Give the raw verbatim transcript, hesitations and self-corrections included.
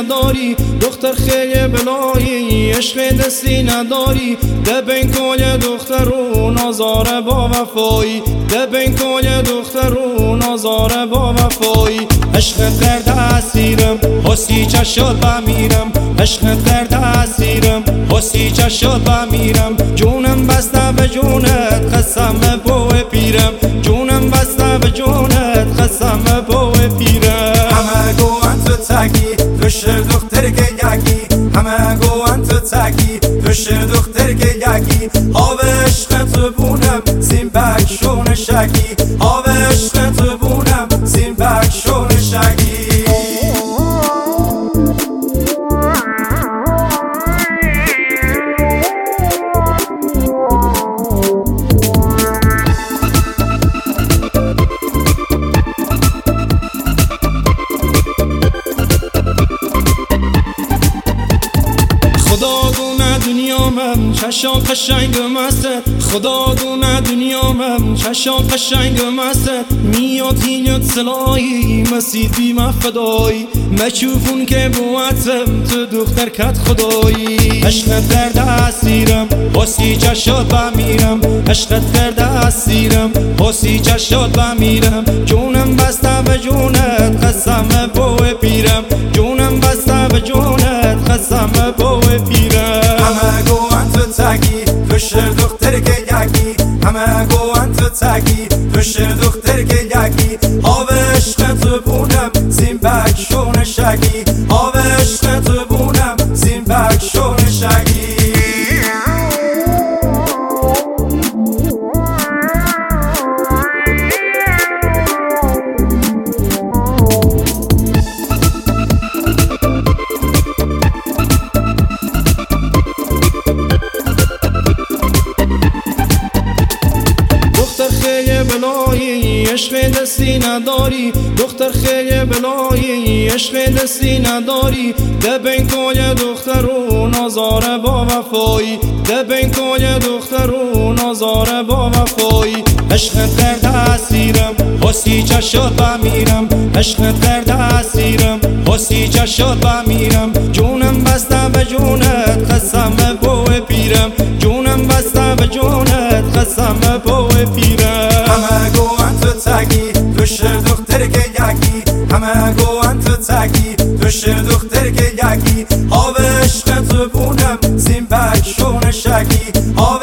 نداری دختر خیلی بلایی عشق دستی نداری ده بین کل دختر و نازاره با وفایی ده بین کل دختر و نازاره با وفایی عشق درد اسیرم حسی چشات بمیرم عشق درد اسیرم حسی چشات بمیرم جونم بسته به جونت قسم بو پیرم جونم بسته به جونت قسم بو پیرم همه گوان تو تکی دشر دختر که یکی همه گوان تو تکی دشر دختر که یکی آب عشق تو بونم زین بک شون شکی آب عشق تو بونم زین بک شون شکی خدا دونه دنیامم چشام قشنگ مست خدا دونه دنیامم چشام قشنگ مست میاد هینت سلایی مسید بی مفدایی مچوفون که بواتم تو دختر کت خدایی عشق درد اسیرم حسی چشات بمیرم عشق درد اسیرم حسی چشات بمیرم جونم بسته به جونت قسم بو پیرم جونم بسته به جونت قسم بو پیرم همه گوان تو تکی دشر دختر که یکی همه گوان تو تکی دشر دختر که یکی آب عشق تو بونم زین بک شون شکی آب عشق تو بونم زین بک شون شکی بلایی عشق دستی نداری دختر خیلی بلایی عشق دستی نداری ده بین کل دختر و نازاره با وفایی ده بین کل دختر و نازاره با وفایی عشق درد اسیرم حسی چشات بمیرم عشق درد اسیرم حسی چشات بمیرم جونم بسته به جونت قسم بو پیرم جونم بسته به جونت قسم بو پیرم همه گوان تو تکی دشر دختر که یکی همه گوان تو تکی دشر دختر که یکی آب عشق تو بونم زین بک شون شکی آب